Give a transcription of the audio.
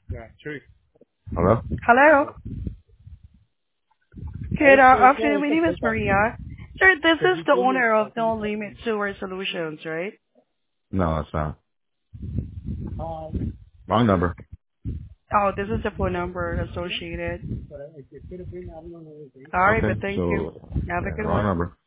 Hello? Hello. Good afternoon. My name is Maria. Sir, this is the owner of No Limit Sewer Solutions, right? No, it's not. Wrong number. Oh, this is the phone number associated. All right, Okay, but thank you. so, Have a yeah, good wrong one. number.